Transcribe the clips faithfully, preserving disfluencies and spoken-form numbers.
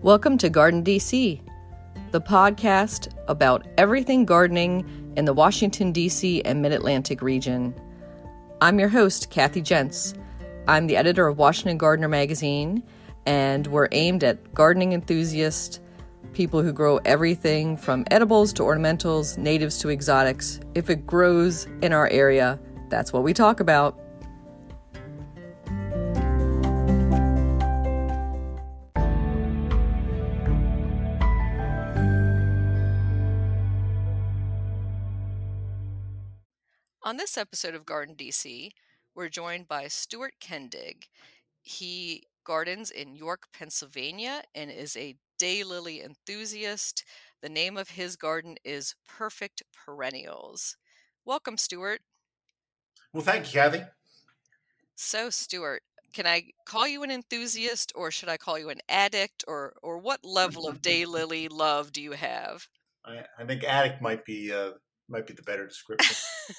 Welcome to Garden D C, the podcast about everything gardening in the Washington, D C and Mid-Atlantic region. I'm your host, Kathy Jentz. I'm the editor of Washington Gardener magazine, and we're aimed at gardening enthusiasts, people who grow everything from edibles to ornamentals, natives to exotics. If it grows in our area, that's what we talk about. On this episode of Garden D C, we're joined by Stuart Kendig. He gardens in York, Pennsylvania, and is a daylily enthusiast. The name of his garden is Perfect Perennials. Welcome, Stuart. Well, thank you, Kathy. So, Stuart, can I call you an enthusiast, or should I call you an addict, or or what level of daylily love do you have? I, I think addict might be uh, might be the better description.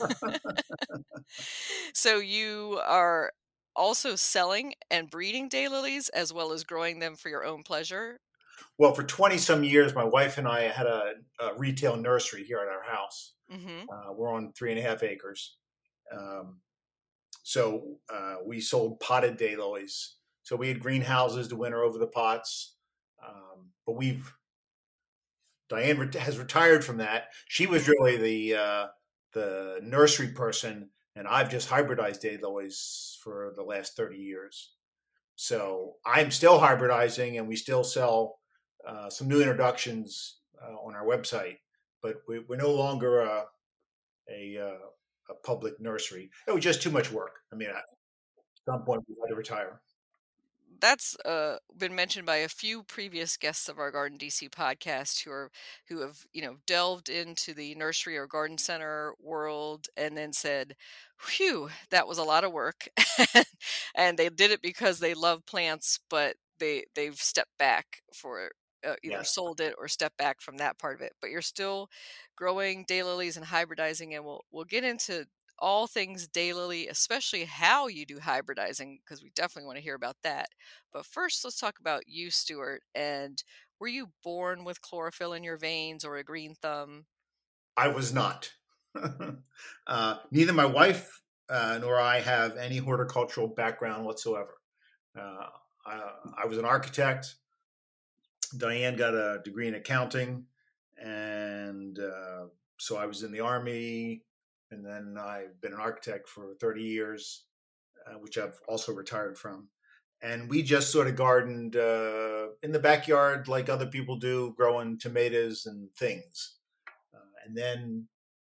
So you are also selling and breeding daylilies as well as growing them for your own pleasure? Well, for twenty some years, my wife and I had a, a retail nursery here at our house. Mm-hmm. Uh, we're on three and a half acres. Um, so uh, we sold potted daylilies. So we had greenhouses to winter over the pots. Um, but we've, Diane ret- has retired from that. She was really the, uh, the nursery person, and I've just hybridized daylilies for the last thirty years. So I'm still hybridizing, and we still sell uh, some new introductions uh, on our website, but we, we're no longer a, a, uh, a public nursery. It was just too much work. I mean, at some point we had to retire. That's uh, been mentioned by a few previous guests of our Garden D C podcast who are who have you know delved into the nursery or garden center world and then said, "Phew, that was a lot of work," and they did it because they love plants, but they they've stepped back for uh, either Yes. sold it or stepped back from that part of it. But you're still growing daylilies and hybridizing, and we'll we'll get into all things daylily, especially how you do hybridizing, because we definitely want to hear about that. But first, let's talk about you, Stuart. And were you born with chlorophyll in your veins or a green thumb? I was not. uh, neither my wife uh, nor I have any horticultural background whatsoever. Uh, I, I was an architect. Diane got a degree in accounting, and uh, so I was in the Army, and then I've been an architect for thirty years, uh, which I've also retired from. And we just sort of gardened uh, in the backyard like other people do, growing tomatoes and things. Uh, and then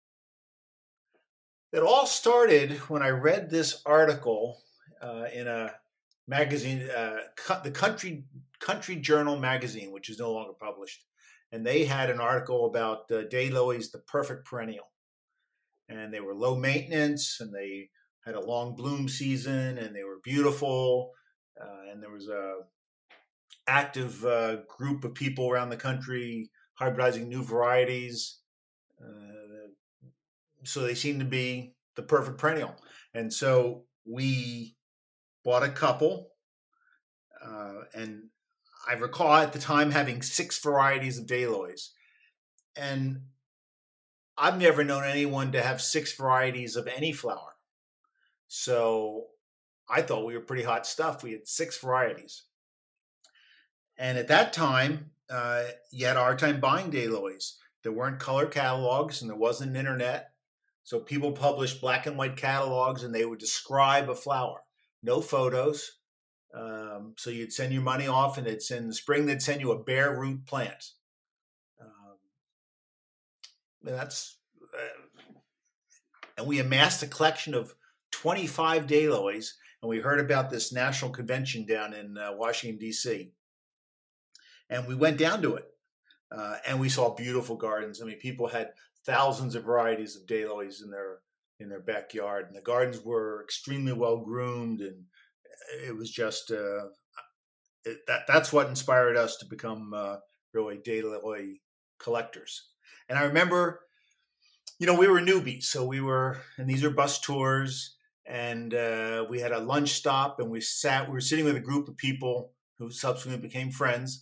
it all started when I read this article uh, in a magazine, uh, the Country Country Journal magazine, which is no longer published, and they had an article about uh, daylilies, the perfect perennial, and they were low maintenance, and they had a long bloom season, and they were beautiful, uh, and there was a active uh, group of people around the country hybridizing new varieties. Uh, so they seemed to be the perfect perennial, and so we bought a couple, uh, and I recall at the time having six varieties of daylilies, and I've never known anyone to have six varieties of any flower. So I thought we were pretty hot stuff. We had six varieties. And at that time, uh, you had a hard time buying daylilies. There weren't color catalogs, and there wasn't an internet. So people published black and white catalogs, and they would describe a flower. No photos. Um, so you'd send your money off, and it's in the spring they'd send you a bare root plant. Um, and that's uh, and we amassed a collection of twenty-five daylilies, and we heard about this national convention down in uh, Washington, D C. And we went down to it, uh, and we saw beautiful gardens. I mean, people had thousands of varieties of daylilies in their in their backyard, and the gardens were extremely well groomed, and it was just uh, it, that that's what inspired us to become uh, really daylily collectors. And I remember, you know, we were newbies, so we were, and these are bus tours, and uh, we had a lunch stop, and we sat, we were sitting with a group of people who subsequently became friends,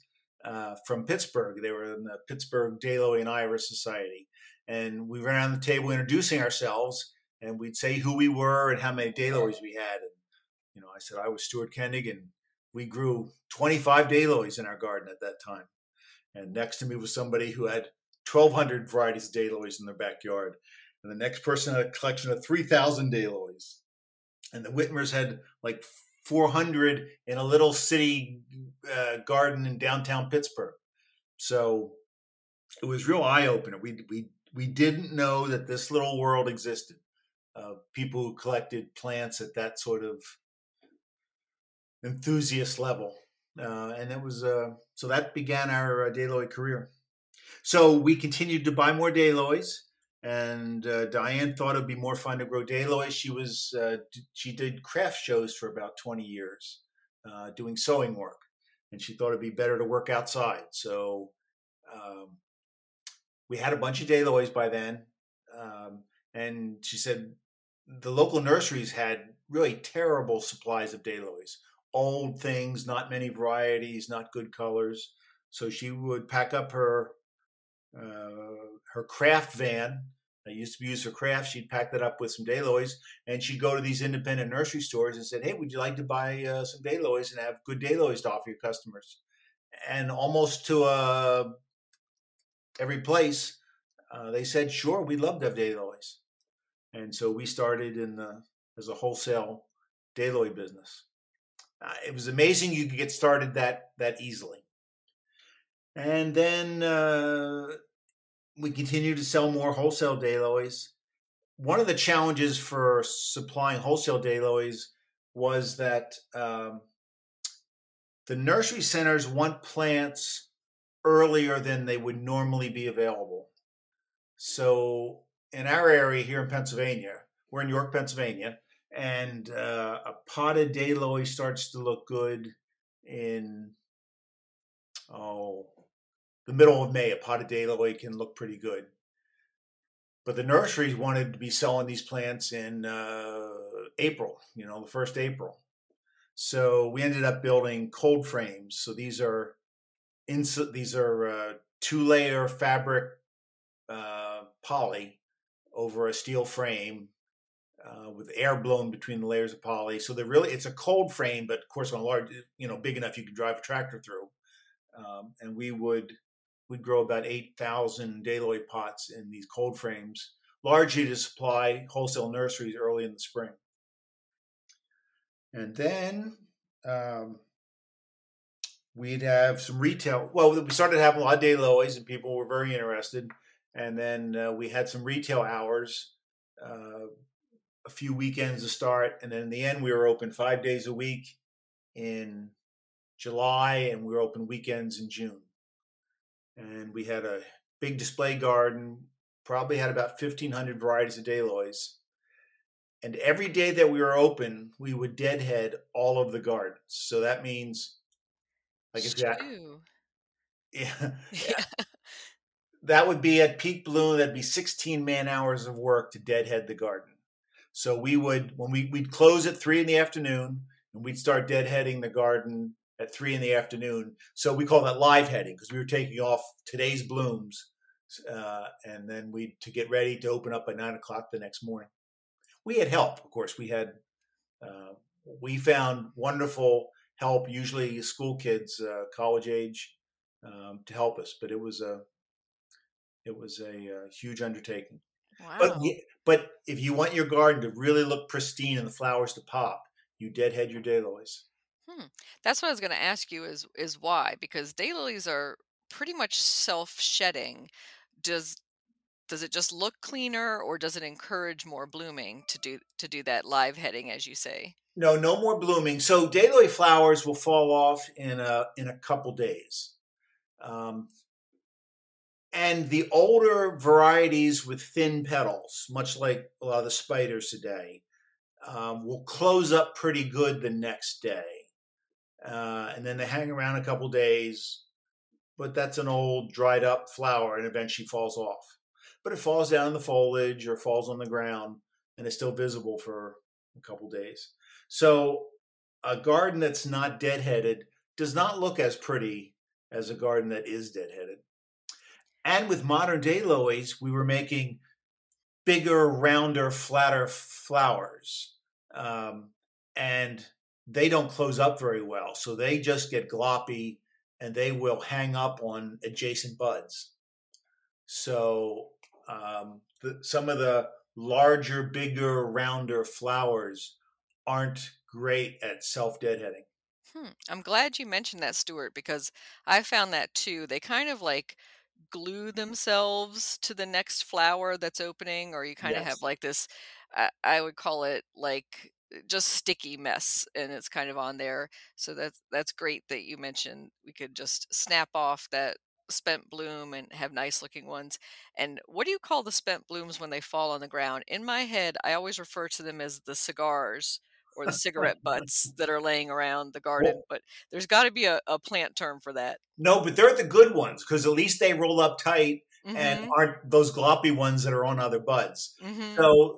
uh, from Pittsburgh. They were in the Pittsburgh Daylily and Iris Society. And we ran around the table introducing ourselves, and we'd say who we were and how many daylilies we had. And, you know, I said I was Stuart Kendig, and we grew twenty-five daylilies in our garden at that time. And next to me was somebody who had twelve hundred varieties of daylilies in their backyard. And the next person had a collection of three thousand daylilies. And the Whitmers had like four hundred in a little city uh, garden in downtown Pittsburgh. So it was real eye-opener. We, we, we didn't know that this little world existed of people who collected plants at that sort of enthusiast level. Uh, and it was, uh, so that began our uh, daylily career. So we continued to buy more daylilies, and uh, Diane thought it'd be more fun to grow daylilies. She was, uh, d- she did craft shows for about twenty years, uh, doing sewing work, and she thought it'd be better to work outside. So um, we had a bunch of daylilies by then, um, and she said the local nurseries had really terrible supplies of daylilies. Old things, not many varieties, not good colors. So she would pack up her uh, her craft van that used to be used for crafts. She'd pack that up with some daylilies, and she'd go to these independent nursery stores and said, "Hey, would you like to buy uh, some daylilies and have good daylilies to offer your customers?" And almost to uh, every place, uh, they said, "Sure, we'd love to have daylilies." And so we started in the as a wholesale daylily business. Uh, it was amazing you could get started that that easily. And then uh, we continued to sell more wholesale daylilies. One of the challenges for supplying wholesale daylilies was that um, the nursery centers want plants earlier than they would normally be available. So in our area here in Pennsylvania, we're in York, Pennsylvania, and uh, a potted daylily starts to look good in, oh, the middle of May. A potted daylily can look pretty good. But the nurseries wanted to be selling these plants in uh, April, you know, the first April. So we ended up building cold frames. So these are ins- these are uh, two-layer fabric uh, poly over a steel frame. Uh, with air blown between the layers of poly. So they're really, it's a cold frame, but of course on a large, you know, big enough you could drive a tractor through. Um, and we would, we'd grow about eight thousand daylily pots in these cold frames, largely to supply wholesale nurseries early in the spring. And then um, we'd have some retail. Well, we started having a lot of daylilies and people were very interested. And then uh, we had some retail hours, uh, a few weekends to start, and then in the end we were open five days a week in July, and we were open weekends in June. And we had a big display garden, probably had about fifteen hundred varieties of daylilies. And every day that we were open, we would deadhead all of the gardens. So that means, like exactly, yeah, yeah. That would be at peak bloom. That'd be sixteen man hours of work to deadhead the garden. So we would, when we, we'd close at three in the afternoon, and we'd start deadheading the garden at three in the afternoon. So we call that live heading because we were taking off today's blooms, uh, and then we to get ready to open up by nine o'clock the next morning. We had help, of course. We had uh, we found wonderful help, usually school kids, uh, college age, um, to help us. But it was a it was a, a huge undertaking. Wow. But but if you want your garden to really look pristine and the flowers to pop, you deadhead your daylilies. Hmm. That's what I was going to ask you is is why, because daylilies are pretty much self-shedding. Does does it just look cleaner, or does it encourage more blooming to do to do that live heading, as you say? No, no more blooming. So daylily flowers will fall off in a in a couple days. Um, And the older varieties with thin petals, much like a lot of the spiders today, um, will close up pretty good the next day. Uh, and then they hang around a couple days, but that's an old dried up flower and eventually falls off. But it falls down in the foliage or falls on the ground and is still visible for a couple days. So a garden that's not deadheaded does not look as pretty as a garden that is deadheaded. And with modern daylilies, we were making bigger, rounder, flatter flowers. Um, and they don't close up very well. So they just get gloppy and they will hang up on adjacent buds. So um, the, some of the larger, bigger, rounder flowers aren't great at self-deadheading. Hmm. I'm glad you mentioned that, Stuart, because I found that too. They kind of like glue themselves to the next flower that's opening, or you kind of have Yes. like this, I, I would call it like just sticky mess, and it's kind of on there. So that's that's great that you mentioned we could just snap off that spent bloom and have nice looking ones. And what do you call the spent blooms when they fall on the ground? In my head, I always refer to them as the cigars or the cigarette butts that are laying around the garden, Well, but there's got to be a, a plant term for that. no, but they're the good ones because at least they roll up tight and Mm-hmm. aren't those gloppy ones that are on other buds. Mm-hmm. So,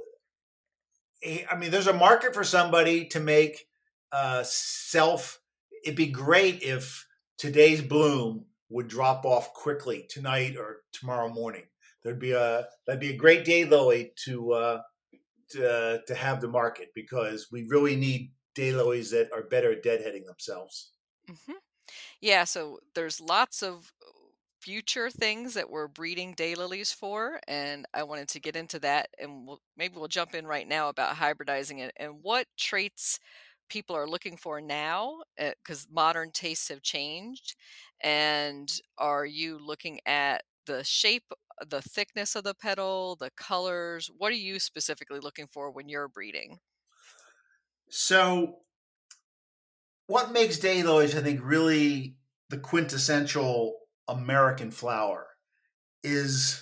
I mean, there's a market for somebody to make uh, self. It'd be great if today's bloom would drop off quickly tonight or tomorrow morning. There'd be a that'd be a great daylily to uh, to, to have the market because we really need daylilies that are better at deadheading themselves. Mm-hmm. Yeah, so there's lots of future things that we're breeding daylilies for, and I wanted to get into that, and we'll, maybe we'll jump in right now about hybridizing it and what traits people are looking for now, because modern tastes have changed. And are you looking at the shape, the thickness of the petal, the colors? What are you specifically looking for when you're breeding? So, what makes daylilies, I think, really the quintessential American flower is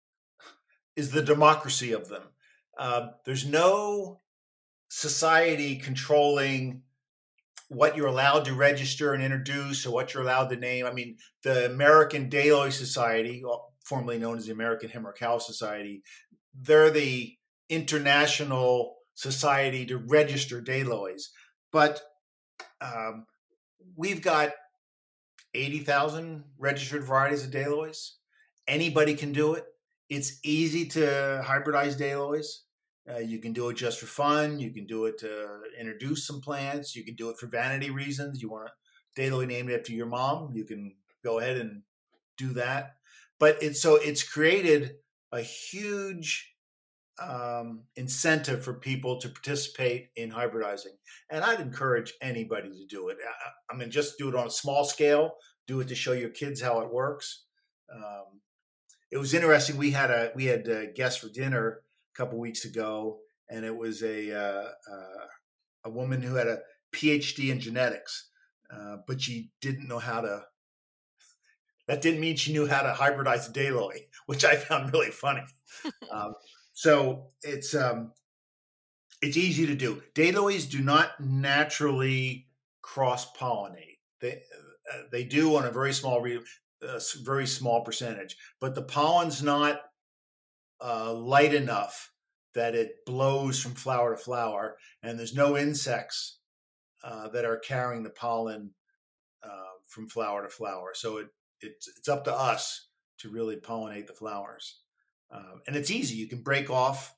is the democracy of them. Um, there's no society controlling what you're allowed to register and introduce or what you're allowed to name. I mean, the American Daylily Society, formerly known as the American Hemerocallis Society, they're the international society to register daylilies. But um, we've got eighty thousand registered varieties of daylilies. Anybody can do it. It's easy to hybridize daylilies. Uh, you can do it just for fun. You can do it to introduce some plants. You can do it for vanity reasons. You want a daylily named after your mom, you can go ahead and do that. But it's so it's created a huge um, incentive for people to participate in hybridizing. And I'd encourage anybody to do it. I, I mean, just do it on a small scale. Do it to show your kids how it works. Um, it was interesting. We had a we had a guest for dinner a couple weeks ago, and it was a uh, uh, a woman who had a P H D in genetics, uh, but she didn't know how to. That didn't mean she knew how to hybridize a daylily, which I found really funny. um, so it's um, it's easy to do. Daylilies do not naturally cross pollinate. They uh, they do on a very small re- uh, very small percentage, but the pollen's not uh, light enough that it blows from flower to flower, and there's no insects uh, that are carrying the pollen uh, from flower to flower. So it it's it's up to us to really pollinate the flowers, um, and it's easy. You can break off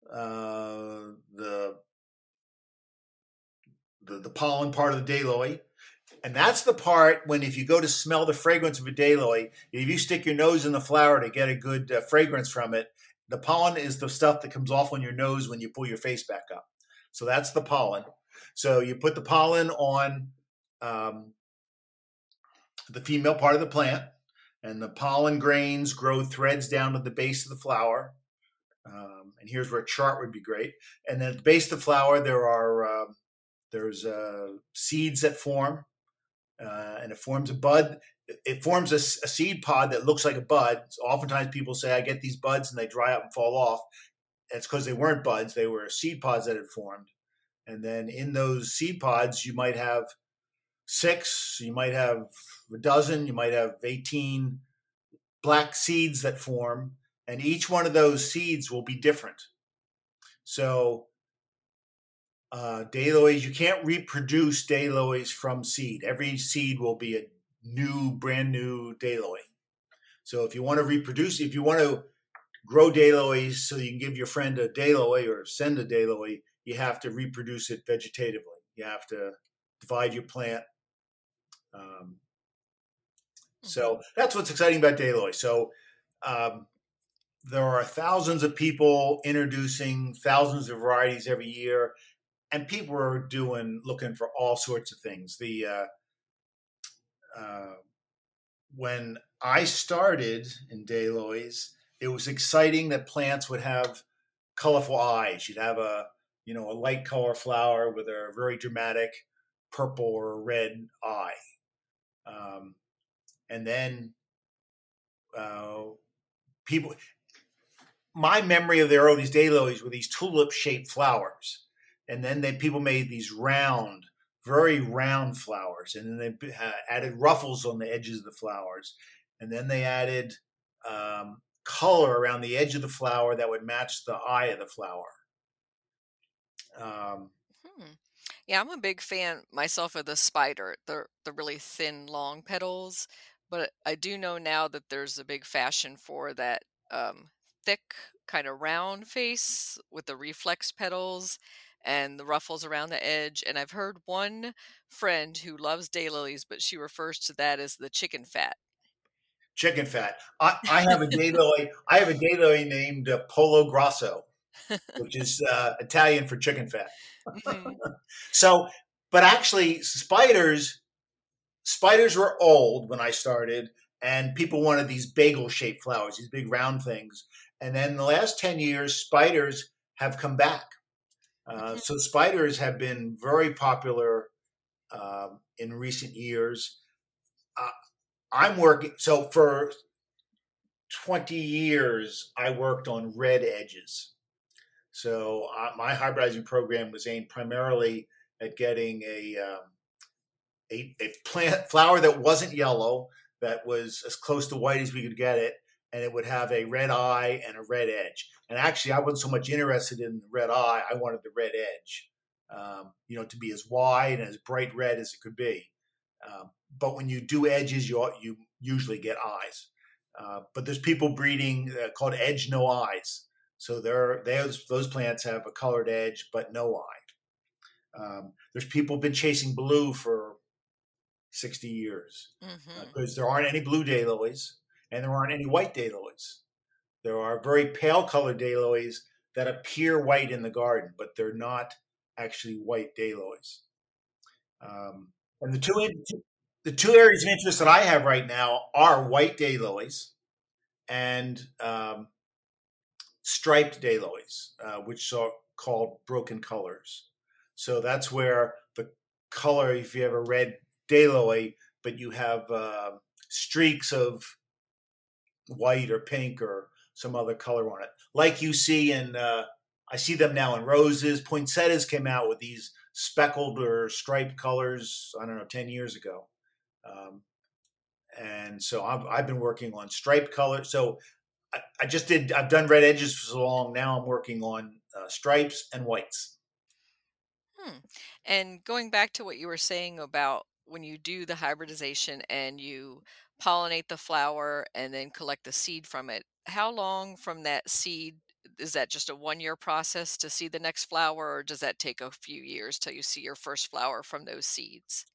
uh, the, the the pollen part of the daylily. And that's the part when if you go to smell the fragrance of a daylily, if you stick your nose in the flower to get a good uh, fragrance from it, the pollen is the stuff that comes off on your nose when you pull your face back up. So that's the pollen. So you put the pollen on um, the female part of the plant, and the pollen grains grow threads down to the base of the flower. Um, and here's where a chart would be great. And then at the base of the flower, there are uh, there's uh, seeds that form. Uh, and it forms a bud. It forms a, a seed pod that looks like a bud. So oftentimes people say, I get these buds and they dry up and fall off. It's because they weren't buds. They were seed pods that had formed. And then in those seed pods, you might have six, you might have a dozen, you might have eighteen black seeds that form. And each one of those seeds will be different. So Uh, daylilies, you can't reproduce daylilies from seed. Every seed will be a new, brand new daylily. So if you want to reproduce, if you want to grow daylilies so you can give your friend a daylily or send a daylily, you have to reproduce it vegetatively. You have to divide your plant. Um, so Mm-hmm. that's what's exciting about daylilies. So um, there are thousands of people introducing thousands of varieties every year, and people are doing looking for all sorts of things. The uh, uh, when I started in daylilies, it was exciting that plants would have colorful eyes. You'd have a you know a light color flower with a very dramatic purple or red eye, um, and then uh, people. My memory of the early daylilies were these tulip-shaped flowers, and then they people made these round, very round flowers, and then they uh, added ruffles on the edges of the flowers, and then they added um, color around the edge of the flower that would match the eye of the flower. Um, Hmm. Yeah, I'm a big fan myself of the spider, the the really thin, long petals. But I do know now that there's a big fashion for that um, thick, kind of round face with the reflex petals and the ruffles around the edge. And I've heard one friend who loves daylilies, but she refers to that as the chicken fat. chicken fat. I, I have a daylily. I have a daylily named uh, Polo Grosso, which is uh, Italian for chicken fat. Hmm. So, but actually, spiders spiders were old when I started, and people wanted these bagel-shaped flowers, these big round things. And then the last ten years, spiders have come back. Uh, Hmm. so spiders have been very popular um, in recent years. Uh, I'm working, so for twenty years, I worked on red edges. So uh, my hybridizing program was aimed primarily at getting a, um, a, a plant flower that wasn't yellow, that was as close to white as we could get it, and it would have a red eye and a red edge. And actually, I wasn't so much interested in the red eye; I wanted the red edge, um, you know, to be as wide and as bright red as it could be. Um, but when you do edges, you you usually get eyes. Uh, but there's people breeding uh, called edge no eyes. So there, those those plants have a colored edge but no eye. Um, there's people been chasing blue for sixty years because Hmm. uh, there aren't any blue daylilies and there aren't any white daylilies. There are very pale colored daylilies that appear white in the garden, but they're not actually white daylilies. Um, and the two the two areas of interest that I have right now are white daylilies and um, striped daylilies, uh, which are called broken colors. So that's where the color, if you have a red daylily, but you have uh, streaks of white or pink or some other color on it, like you see in, uh, I see them now in roses. Poinsettias came out with these speckled or striped colors, I don't know, ten years ago. Um, and so I've, I've been working on striped colors. So I, I just did, I've done red edges for so long. Now I'm working on uh, stripes and whites. Hmm. And going back to what you were saying about when you do the hybridization and you pollinate the flower and then collect the seed from it, how long from that seed is that just a one year process to see the next flower, or does that take a few years till you see your first flower from those seeds?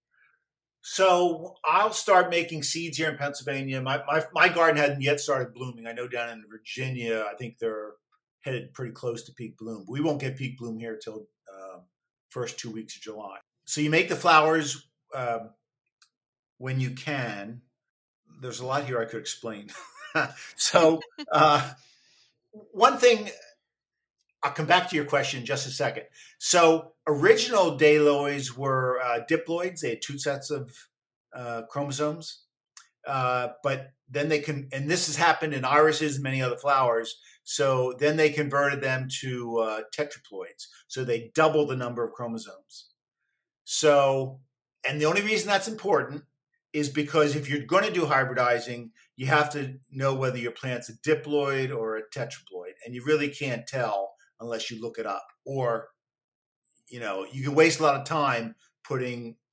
So I'll start making seeds here in Pennsylvania. My, my, my garden hadn't yet started blooming. I know down in Virginia, I think they're headed pretty close to peak bloom. But we won't get peak bloom here till uh, first two weeks of July. So you make the flowers uh, when you can. There's a lot here I could explain. so uh, one thing, I'll come back to your question in just a second. So original daylilies were uh, diploids. They had two sets of uh, chromosomes. Uh, but then they can, and this has happened in irises and many other flowers. So then they converted them to uh, tetraploids. So they double the number of chromosomes. So, and the only reason that's important is because if you're going to do hybridizing, you have to know whether your plant's a diploid or a tetraploid. And you really can't tell unless you look it up. Or, you know, you can waste a lot of time putting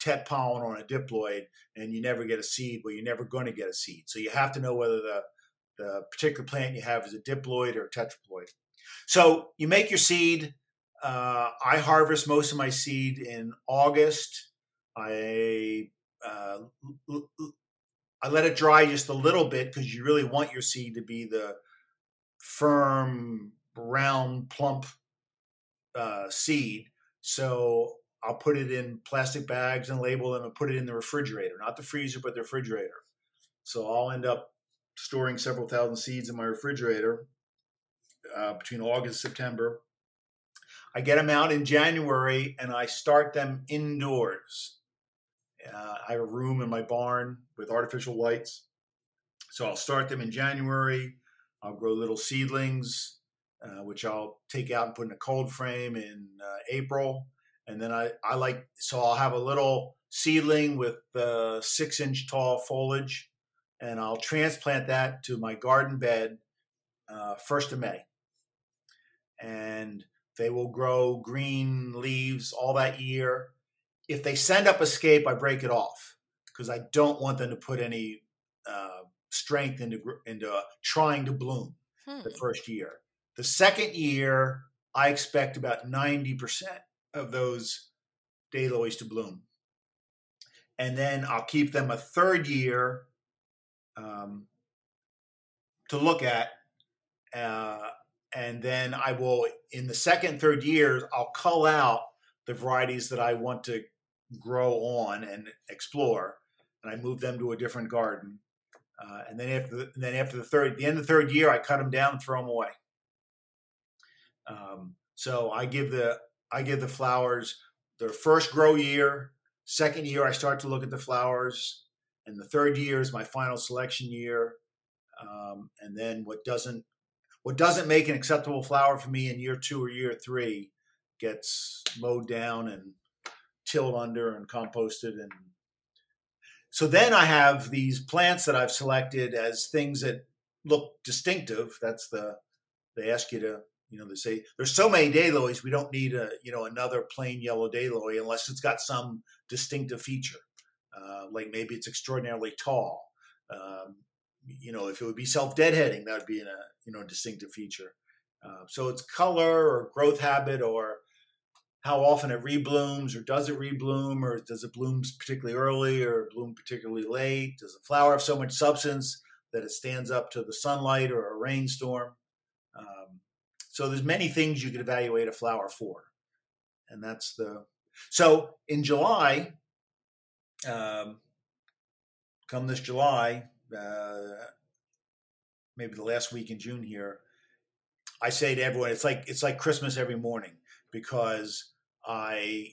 tet pollen on a diploid and you never get a seed, well, you're never going to get a seed. So you have to know whether the, the particular plant you have is a diploid or a tetraploid. So you make your seed. Uh, I harvest most of my seed in August. I uh, I let it dry just a little bit because you really want your seed to be the firm, round, plump uh, seed. So I'll put it in plastic bags and label them and put it in the refrigerator, not the freezer, but the refrigerator. So I'll end up storing several thousand seeds in my refrigerator uh, between August and September. I get them out in January and I start them indoors. Uh, I have a room in my barn with artificial lights. So I'll start them in January. I'll grow little seedlings, uh, which I'll take out and put in a cold frame in uh, April. And then I, I like, so I'll have a little seedling with uh, six inch tall foliage, and I'll transplant that to my garden bed uh, first of May. And they will grow green leaves all that year. If they send up a scape, I break it off because I don't want them to put any uh, strength into, into uh, trying to bloom hmm. the first year. The second year, I expect about ninety percent of those daylilies to bloom. And then I'll keep them a third year um, to look at. Uh, and then I will, in the second, third years, I'll cull out the varieties that I want to grow on and explore. And I move them to a different garden. Uh, and then after the, and then after the third, the end of the third year, I cut them down and throw them away. Um, so I give the, I give the flowers their first grow year. Second year, I start to look at the flowers. And the third year is my final selection year. Um, and then what doesn't, what doesn't make an acceptable flower for me in year two or year three gets mowed down and tilled under and composted. And so then I have these plants that I've selected as things that look distinctive. That's the, they ask you to, you know, they say there's so many daylilies, we don't need a, you know, another plain yellow daylily unless it's got some distinctive feature. Uh, like maybe it's extraordinarily tall. Um, you know, if it would be self-deadheading, that would be in a, you know, distinctive feature. Uh, so it's color or growth habit or how often it reblooms, or does it rebloom, or does it bloom particularly early or bloom particularly late? Does the flower have so much substance that it stands up to the sunlight or a rainstorm? Um, so there's many things you could evaluate a flower for. And that's the, so in July, um, come this July, uh, maybe the last week in June here, I say to everyone, it's like, it's like Christmas every morning, because I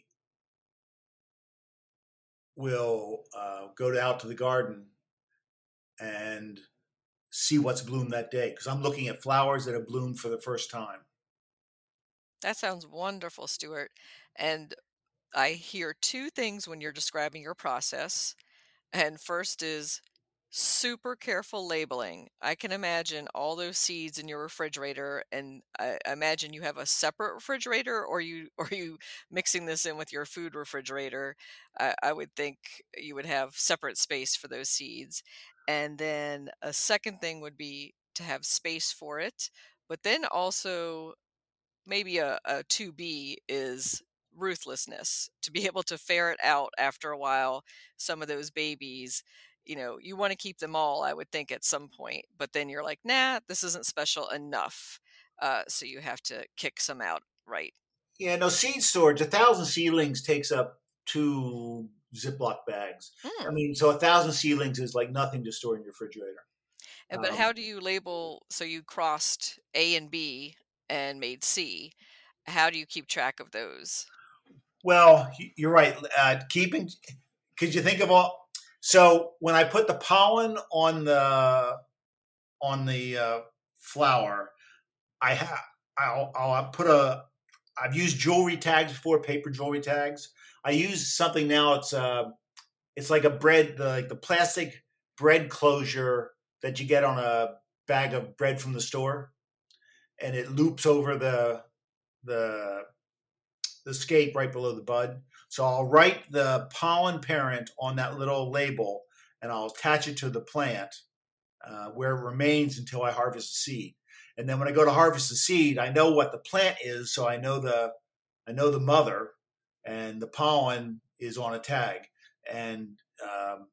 will uh, go out to the garden and see what's bloomed that day, because I'm looking at flowers that have bloomed for the first time. That sounds wonderful, Stuart. And I hear two things when you're describing your process. And first is super careful labeling. I can imagine all those seeds in your refrigerator, and I imagine you have a separate refrigerator, or you or you mixing this in with your food refrigerator. I, I would think you would have separate space for those seeds. And then a second thing would be to have space for it, but then also maybe a, a two B is ruthlessness, to be able to ferret out after a while some of those babies. You know, you want to keep them all, I would think, at some point, but then you're like, nah, this isn't special enough. Uh, so you have to kick some out, right? Yeah, no, seed storage, a thousand seedlings takes up two Ziploc bags. Hmm. I mean, so a thousand seedlings is like nothing to store in your refrigerator. And, but um, how do you label, so you crossed A and B and made C. How do you keep track of those? Well, you're right. Uh, keeping, could you think of all? So when I put the pollen on the on the uh, flower, I have I'll, I'll put a. I've used jewelry tags before, paper jewelry tags. I use something now. It's uh, it's like a bread, the, like the plastic bread closure that you get on a bag of bread from the store, and it loops over the the the scape right below the bud. So I'll write the pollen parent on that little label, and I'll attach it to the plant uh, where it remains until I harvest the seed. And then when I go to harvest the seed, I know what the plant is, so I know the I know the mother, and the pollen is on a tag. And um,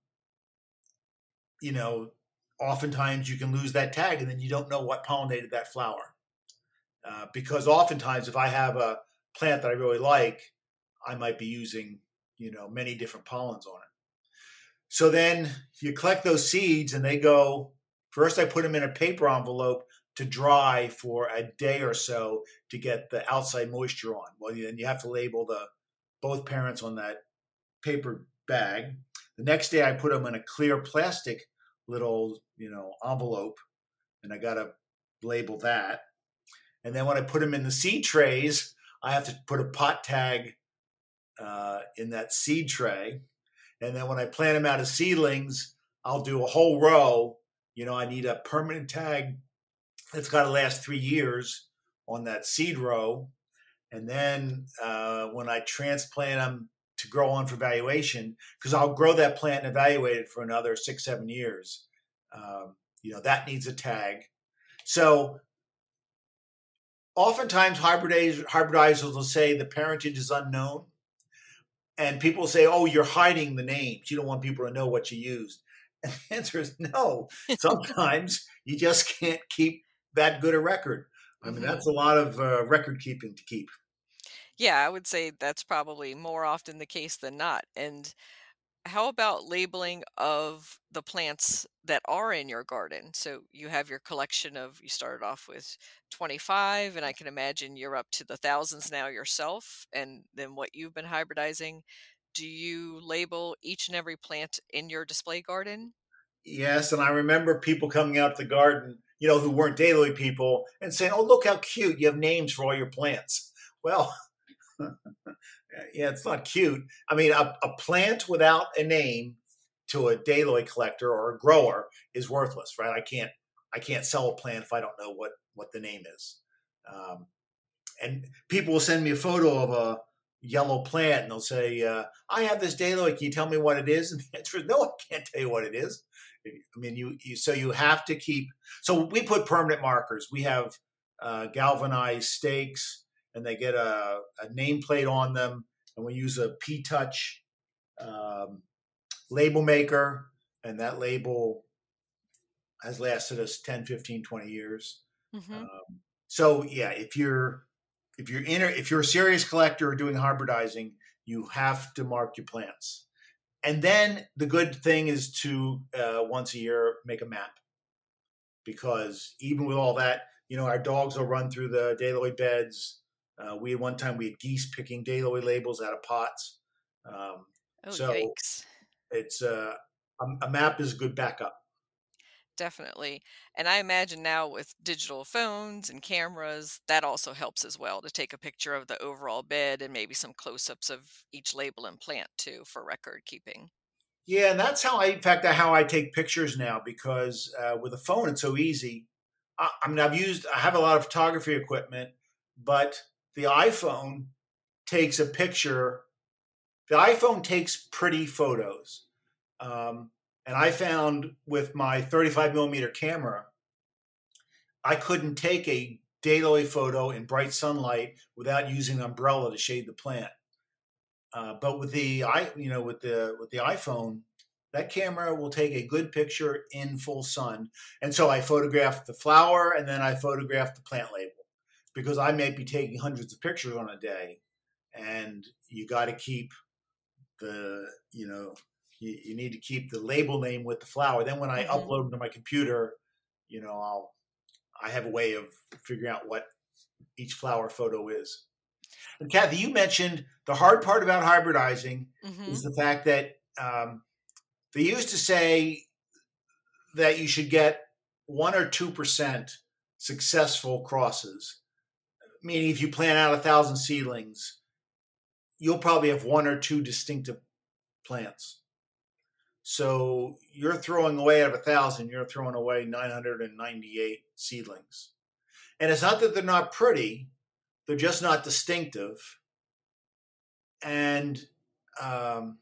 you know, oftentimes you can lose that tag, and then you don't know what pollinated that flower. Uh, because oftentimes, if I have a plant that I really like, I might be using, you know, many different pollens on it. So then you collect those seeds, and they go. First, I put them in a paper envelope to dry for a day or so to get the outside moisture on. Well, then you have to label the both parents on that paper bag. The next day, I put them in a clear plastic little, you know, envelope, and I got to label that. And then when I put them in the seed trays, I have to put a pot tag uh, in that seed tray. And then when I plant them out as seedlings, I'll do a whole row. You know, I need a permanent tag that's got to last three years on that seed row. And then uh, when I transplant them to grow on for valuation, because I'll grow that plant and evaluate it for another six, seven years, um, you know, that needs a tag. So oftentimes hybridizers, hybridizers will say the parentage is unknown. And people say, oh, you're hiding the names. You don't want people to know what you used. And the answer is no. Sometimes you just can't keep that good a record. I mean, mm-hmm. that's a lot of uh, record keeping to keep. Yeah, I would say that's probably more often the case than not. And how about labeling of the plants that are in your garden? So you have your collection of, you started off with twenty-five, and I can imagine you're up to the thousands now yourself, and then what you've been hybridizing. Do you label each and every plant in your display garden? Yes, and I remember people coming out the garden, you know, who weren't daylily people, and saying, oh, look how cute. You have names for all your plants. Well, yeah, it's not cute. I mean, a, a plant without a name to a daylily collector or a grower is worthless, right? I can't, I can't sell a plant if I don't know what, what the name is. Um, and people will send me a photo of a yellow plant, and they'll say, uh, I have this daylily. Can you tell me what it is? And the answer is no, I can't tell you what it is. I mean, you, you so you have to keep. So we put permanent markers. We have uh, galvanized stakes, and they get a, a nameplate on them, and we use a P-Touch um, label maker, and that label has lasted us ten, fifteen, twenty years. Mm-hmm. Um, so yeah, if you're if you're in a, if you're a serious collector or doing hybridizing, you have to mark your plants. And then the good thing is to uh, once a year make a map, because even with all that, you know, our dogs will run through the daylily beds. Uh, we had one time we had geese picking daylily labels out of pots. Um, oh, so yikes. It's uh, a, a map is a good backup. Definitely. And I imagine now with digital phones and cameras, that also helps as well to take a picture of the overall bed and maybe some close-ups of each label and plant too for record keeping. Yeah, and that's how I, in fact, how I take pictures now, because uh, with a phone, it's so easy. I, I mean, I've used, I have a lot of photography equipment, but the iPhone takes a picture. The iPhone takes pretty photos. Um, and I found with my thirty-five millimeter camera, I couldn't take a daylily photo in bright sunlight without using an umbrella to shade the plant. Uh, but with the i, you know, with the with the iPhone, that camera will take a good picture in full sun. And so I photographed the flower, and then I photographed the plant label, because I may be taking hundreds of pictures on a day, and you got to keep the, you know, you, you need to keep the label name with the flower. Then when I mm-hmm. upload them to my computer, you know, I'll I have a way of figuring out what each flower photo is. And Kathy, you mentioned the hard part about hybridizing mm-hmm. is the fact that um, they used to say that you should get one or two percent successful crosses. Meaning, if you plant out a thousand seedlings, you'll probably have one or two distinctive plants. So you're throwing away out of a thousand, you're throwing away nine hundred ninety-eight seedlings. And it's not that they're not pretty, they're just not distinctive. And um,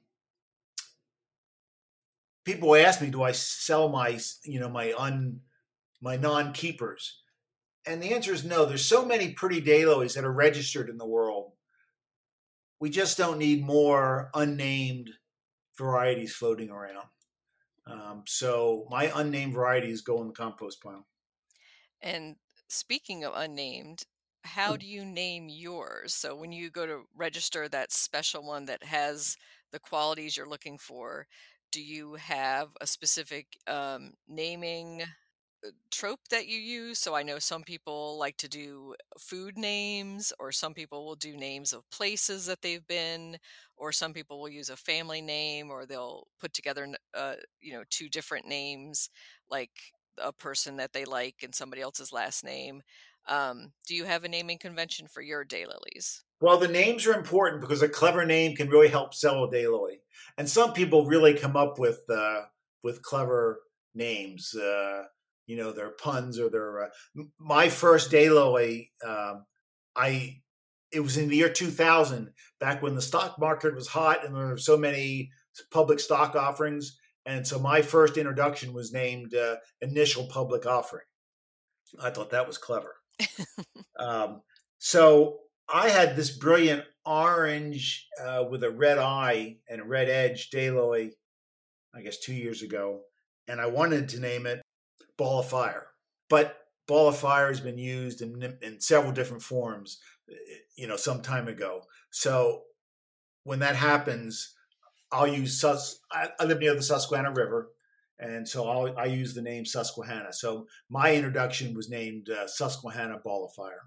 people ask me, do I sell my, you know, my un, my non-keepers? And the answer is no. There's so many pretty daylilies that are registered in the world. We just don't need more unnamed varieties floating around. Um, so my unnamed varieties go in the compost pile. And speaking of unnamed, how do you name yours? So when you go to register that special one that has the qualities you're looking for, do you have a specific um, naming trope that you use? So I know some people like to do food names, or some people will do names of places that they've been, or some people will use a family name, or they'll put together n- uh, you know, two different names, like a person that they like and somebody else's last name. Um, do you have a naming convention for your daylilies? Well, the names are important because a clever name can really help sell a daylily. And some people really come up with uh, with clever names. Uh, you know, their puns or their. Uh, my first daylily, um, I it was in the year two thousand, back when the stock market was hot and there were so many public stock offerings. And so my first introduction was named uh, Initial Public Offering. I thought that was clever. Um, so I had this brilliant orange uh, with a red eye and a red edge daylily, I guess two years ago, and I wanted to name it Ball of Fire. But Ball of Fire has been used in, in several different forms, you know, some time ago. So when that happens, I'll use Sus. I, I live near the Susquehanna River, and so I'll, I use the name Susquehanna. So my introduction was named uh, Susquehanna Ball of Fire.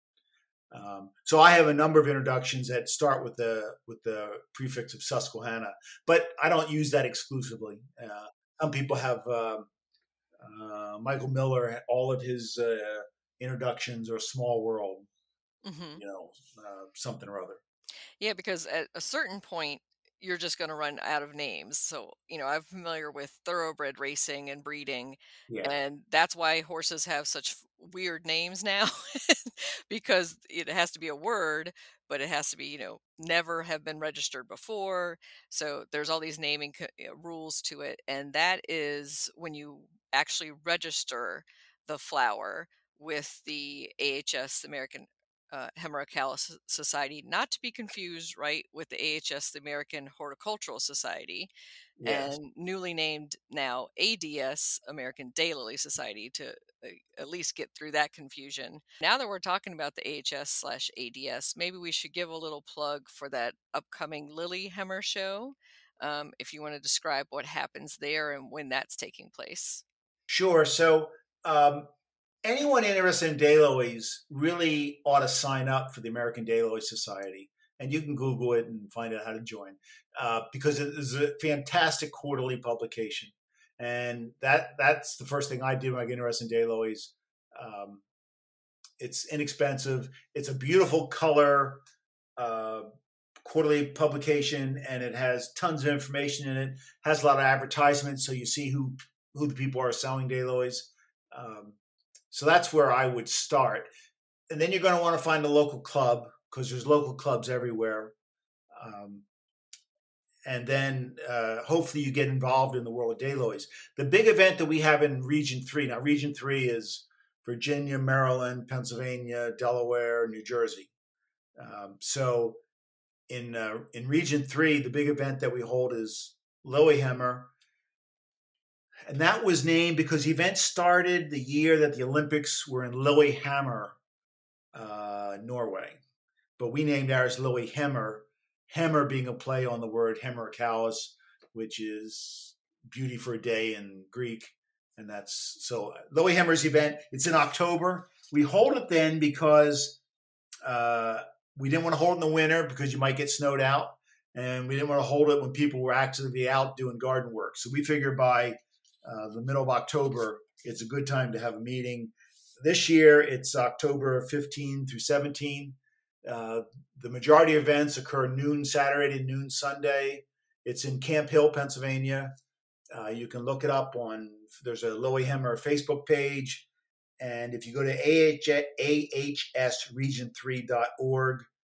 Um, so I have a number of introductions that start with the with the prefix of Susquehanna, but I don't use that exclusively. Uh, some people have uh, uh, Michael Miller. All of his uh, introductions are Small World, hmm you know, uh, something or other. Yeah, because at a certain point, you're just going to run out of names. So, you know, I'm familiar with thoroughbred racing and breeding, Yeah, and that's why horses have such f- weird names now because it has to be a word, but it has to be, you know, never have been registered before. So there's all these naming co- uh, rules to it. And that is when you actually register the flower with the A H S, American uh, Hemerocallis Society, not to be confused, right, with the A H S, the American Horticultural Society, yes. and newly named now A D S, American Daylily Society, to uh, at least get through that confusion. Now that we're talking about the A H S slash A D S, maybe we should give a little plug for that upcoming Lilyhammer show. Um, if you want to describe what happens there and when that's taking place. Sure. So um, anyone interested in daylilies really ought to sign up for the American Daylily Society. And you can Google it and find out how to join uh, because it is a fantastic quarterly publication. And that that's the first thing I did when I get interested in daylilies. Um, it's inexpensive. It's a beautiful color uh, quarterly publication, and it has tons of information in it. Has a lot of advertisements, so you see who who the people are selling daylilies. Um, so that's where I would start. And then you're going to want to find a local club because there's local clubs everywhere. Um, and then uh, hopefully you get involved in the world of daylilies. The big event that we have in Region three, now Region three is Virginia, Maryland, Pennsylvania, Delaware, New Jersey. Um, so in uh, in Region three, the big event that we hold is Lillehammer. And that was named because the event started the year that the Olympics were in Lillehammer, uh, Norway. But we named ours Lillehammer, Hammer being a play on the word Hemerocallis, which is beauty for a day in Greek. And that's so Lillehammer's event. It's in October. We hold it then because uh, we didn't want to hold it in the winter because you might get snowed out. And we didn't want to hold it when people were actively out doing garden work. So we figured by uh, the middle of October, it's a good time to have a meeting. This year, it's October fifteenth through seventeenth. Uh, the majority of events occur noon Saturday to noon Sunday. It's in Camp Hill, Pennsylvania. Uh, you can look it up on, there's a Lillehammer Facebook page. And if you go to A H S region three dot org,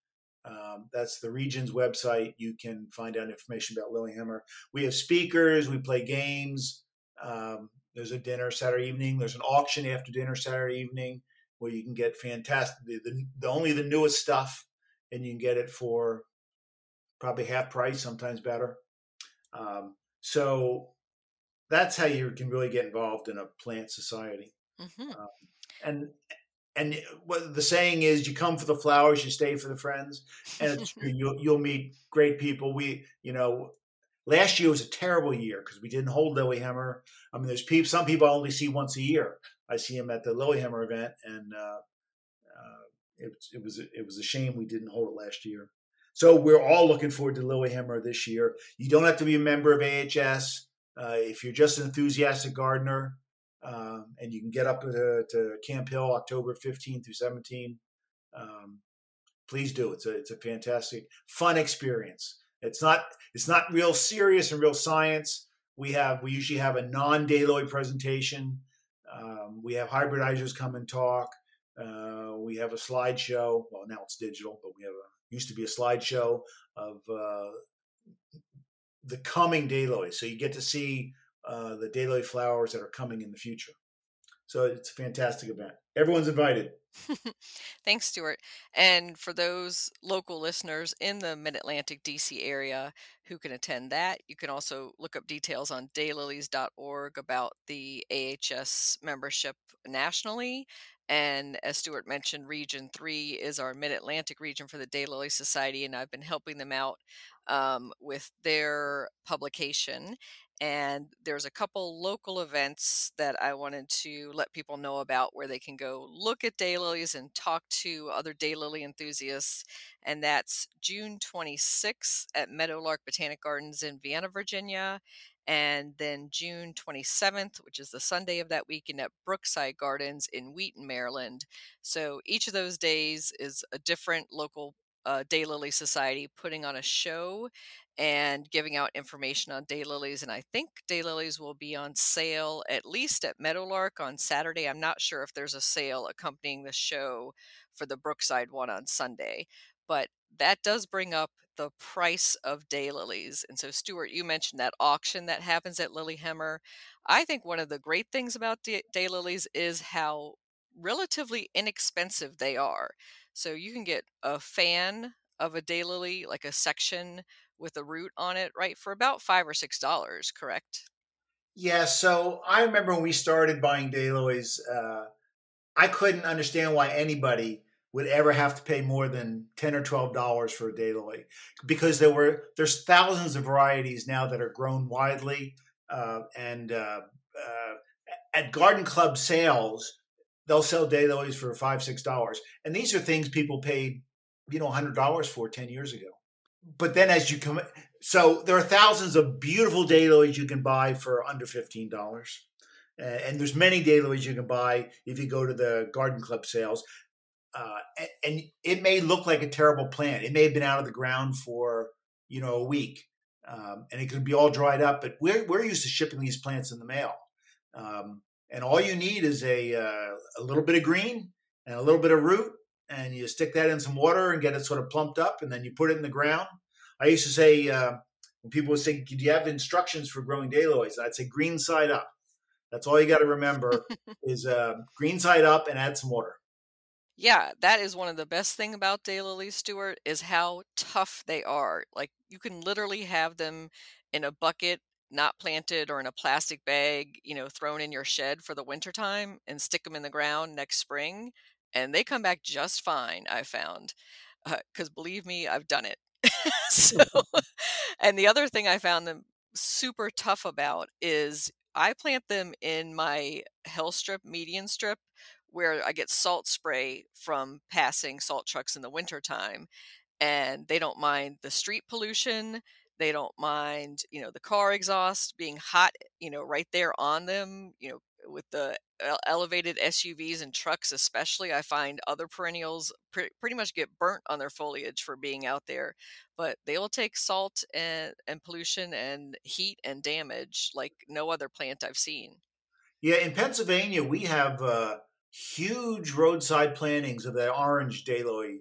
Um, that's the region's website. You can find out information about Lilyhammer. We have speakers. We play games. Um, there's a dinner Saturday evening. There's an auction after dinner Saturday evening where you can get fantastic, the, the, the only the newest stuff, and you can get it for probably half price, sometimes better. Um, so that's how you can really get involved in a plant society. Mm-hmm. Um, and and what the saying is, you come for the flowers, you stay for the friends. And it's true. You'll, you'll meet great people. We, you know, last year was a terrible year because we didn't hold Lilyhammer. I mean, there's people, some people I only see once a year. I see them at the Lilyhammer event, and uh, uh, it, it was it was a shame we didn't hold it last year. So we're all looking forward to Lilyhammer this year. You don't have to be a member of A H S. Uh, if you're just an enthusiastic gardener, um, and you can get up to, to Camp Hill October fifteenth through seventeenth, um, please do. It's a it's a fantastic, fun experience. It's not it's not real serious and real science. We have we usually have a non-Daylily presentation. Um, we have hybridizers come and talk. Uh, we have a slideshow. Well, now it's digital, but we have a used to be a slideshow of uh, the coming daylilies. So you get to see uh, the daylily flowers that are coming in the future. So it's a fantastic event. Everyone's invited. Thanks, Stuart. And for those local listeners in the Mid-Atlantic D C area who can attend that, you can also look up details on daylilies dot org about the A H S membership nationally. And as Stuart mentioned, Region three is our Mid-Atlantic region for the Daylily Society, and I've been helping them out um, with their publication. And there's a couple local events that I wanted to let people know about where they can go look at daylilies and talk to other daylily enthusiasts. And that's June twenty-sixth at Meadowlark Botanic Gardens in Vienna, Virginia. And then June twenty-seventh, which is the Sunday of that weekend, at Brookside Gardens in Wheaton, Maryland. So each of those days is a different local uh, daylily society putting on a show and giving out information on daylilies. And I think daylilies will be on sale at least at Meadowlark on Saturday. I'm not sure if there's a sale accompanying the show for the Brookside one on Sunday, but that does bring up the price of daylilies. And so, Stuart, you mentioned that auction that happens at Lilyhammer. I think one of the great things about day- daylilies is how relatively inexpensive they are. So you can get a fan of a daylily, like a section with a root on it, right, for about five or six dollars, correct? Yeah. So I remember when we started buying daylilies, uh, I couldn't understand why anybody would ever have to pay more than ten or twelve dollars for a daylily, because there were there's thousands of varieties now that are grown widely, uh, and uh, uh, at garden club sales, they'll sell daylilies for five six dollars, and these are things people paid, you know, a hundred dollars for ten years ago. But then as you come, so there are thousands of beautiful daylilies you can buy for under fifteen dollars. Uh, and there's many daylilies you can buy if you go to the garden club sales. Uh, and, and it may look like a terrible plant. It may have been out of the ground for, you know, a week. Um, and it could be all dried up. But we're, we're used to shipping these plants in the mail. Um, and all you need is a, uh, a little bit of green and a little bit of root. And you stick that in some water and get it sort of plumped up. And then you put it in the ground. I used to say, uh, when people would say, do you have instructions for growing daylilies? I'd say green side up. That's all you got to remember is uh, green side up and add some water. Yeah, that is one of the best thing about daylilies, Stuart, is how tough they are. Like, you can literally have them in a bucket, not planted, or in a plastic bag, you know, thrown in your shed for the wintertime and stick them in the ground next spring, and they come back just fine, I found. Because believe me, I've done it. So, and the other thing I found them super tough about is I plant them in my Hell Strip median strip where I get salt spray from passing salt trucks in the wintertime. And they don't mind the street pollution. They don't mind, you know, the car exhaust being hot, you know, right there on them, you know, with the ele- elevated S U Vs and trucks, especially. I find other perennials pre- pretty much get burnt on their foliage for being out there, but they will take salt and, and pollution and heat and damage like no other plant I've seen. Yeah, in Pennsylvania, we have uh, huge roadside plantings of that orange daylily.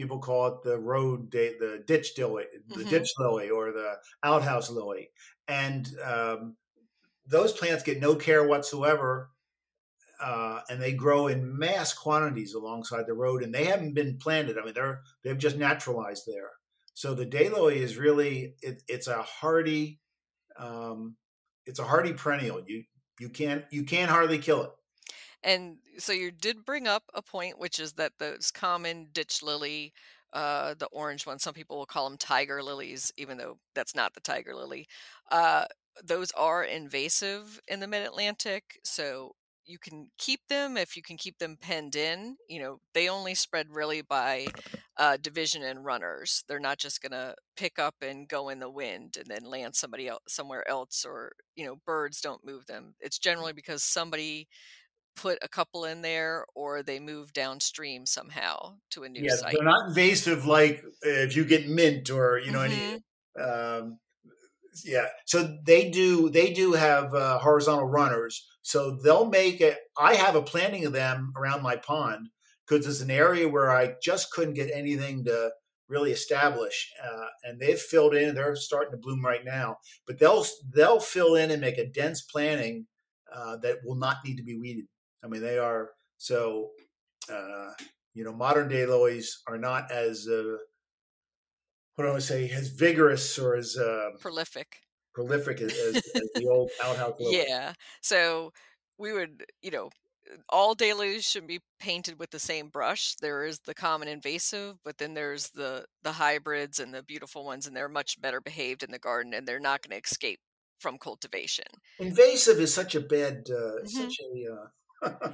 people call it the road, day, the ditch lily, the Mm-hmm. ditch lily, or the outhouse lily, and um, those plants get no care whatsoever, uh, and they grow in mass quantities alongside the road, and they haven't been planted. I mean, they're they've just naturalized there. So the daylily is really it, it's a hardy, um, it's a hardy perennial. You you can't you can't hardly kill it. And so you did bring up a point, which is that those common ditch lily, uh, the orange ones, some people will call them tiger lilies, even though that's not the tiger lily. Uh, those are invasive in the mid-Atlantic, so you can keep them if you can keep them penned in. You know, they only spread really by uh, division and runners. They're not just going to pick up and go in the wind and then land somebody else somewhere else, or you know, birds don't move them. It's generally because somebody put a couple in there or they move downstream somehow to a new Yeah, site. they're not invasive like if you get mint or you know Mm-hmm. any. Um, yeah, so they do they do have uh, horizontal runners. So they'll make it. I have a planting of them around my pond because it's an area where I just couldn't get anything to really establish, uh, and they've filled in. They're starting to bloom right now, but they'll they'll fill in and make a dense planting uh, that will not need to be weeded. I mean, they are so. Uh, you know, modern day lilies are not as uh, what do I want to say, as vigorous or as uh, Prolific. prolific as, as, as the old outhouse lily. Yeah. So we would, you know, all dailies should be painted with the same brush. There is the common invasive, but then there's the the hybrids and the beautiful ones, and they're much better behaved in the garden, and they're not going to escape from cultivation. Invasive is such a bad, uh, Mm-hmm. such a. Uh,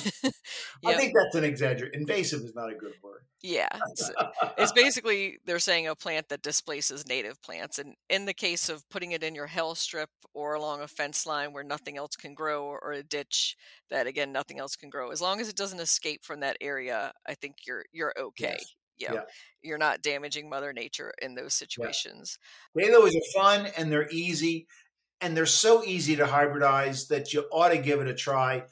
I Yep. think that's an exaggeration. Invasive is not a good word. Yeah, it's it's basically they're saying a plant that displaces native plants. And in the case of putting it in your hell strip or along a fence line where nothing else can grow, or, or a ditch that again nothing else can grow, as long as it doesn't escape from that area, I think you're you're okay. Yes. You know, Yeah. you're not damaging Mother Nature in those Yeah. situations. Daylilies are fun and they're easy, and they're so easy to hybridize that you ought to give it a try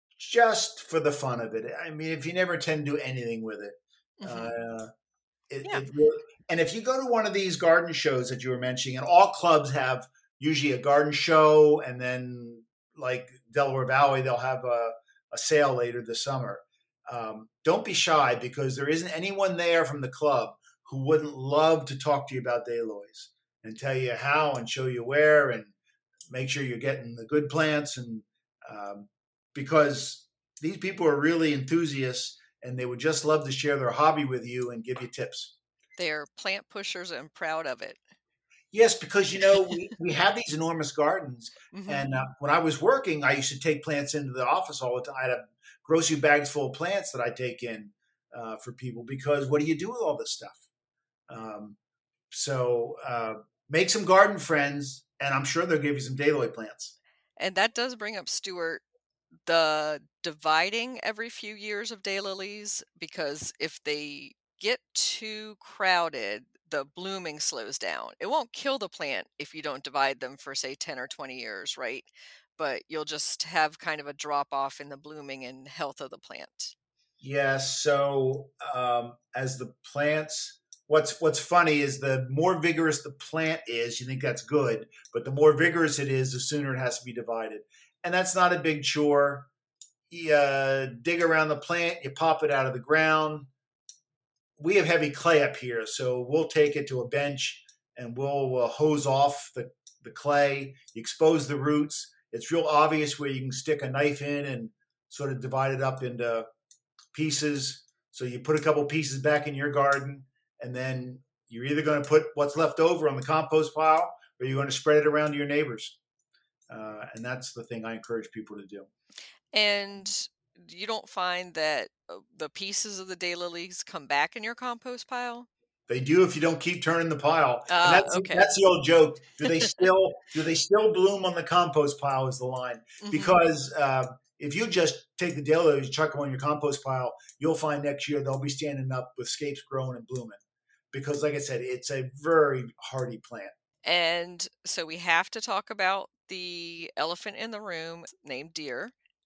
just for the fun of it. I mean, if you never tend to do anything with it, Hmm. uh, it, Yeah, it really, and if you go to one of these garden shows that you were mentioning, and all clubs have usually a garden show, and then like Delaware Valley, they'll have a, a sale later this summer. Um, don't be shy because there isn't anyone there from the club who wouldn't love to talk to you about daylilies and tell you how and show you where and make sure you're getting the good plants. And um, because these people are really enthusiasts and they would just love to share their hobby with you and give you tips. they're plant pushers and proud of it. Yes, because you know we, we have these enormous gardens, Hmm. and uh, when I was working, I used to take plants into the office all the time. I had a grocery bags full of plants that I take in uh, for people because what do you do with all this stuff? Um, so uh, make some garden friends, and I'm sure they'll give you some daylily plants. And that does bring up, Stuart, the dividing every few years of daylilies, because if they get too crowded, the blooming slows down. It won't kill the plant if you don't divide them for, say, ten or twenty years, right? But you'll just have kind of a drop off in the blooming and health of the plant. Yes. So um, as the plants, what's what's funny is the more vigorous the plant is, you think that's good, but the more vigorous it is, the sooner it has to be divided, and that's not a big chore. You uh, dig around the plant, you pop it out of the ground. We have heavy clay up here, so we'll take it to a bench and we'll uh, hose off the the clay. You expose the roots. It's real obvious where you can stick a knife in and sort of divide it up into pieces. So you put a couple pieces back in your garden, and then you're either going to put what's left over on the compost pile, or you're going to spread it around to your neighbors. Uh, and that's the thing I encourage people to do. And you don't find that uh, the pieces of the daylilies come back in your compost pile? They do if you don't keep turning the pile, and Ah, that's okay. that's the old joke. Do they still do they still bloom on the compost pile? Is the line Hmm. because uh, if you just take the daylilies, chuck them on your compost pile, you'll find next year they'll be standing up with scapes growing and blooming. Because, like I said, it's a very hardy plant. And so we have to talk about the elephant in the room named deer.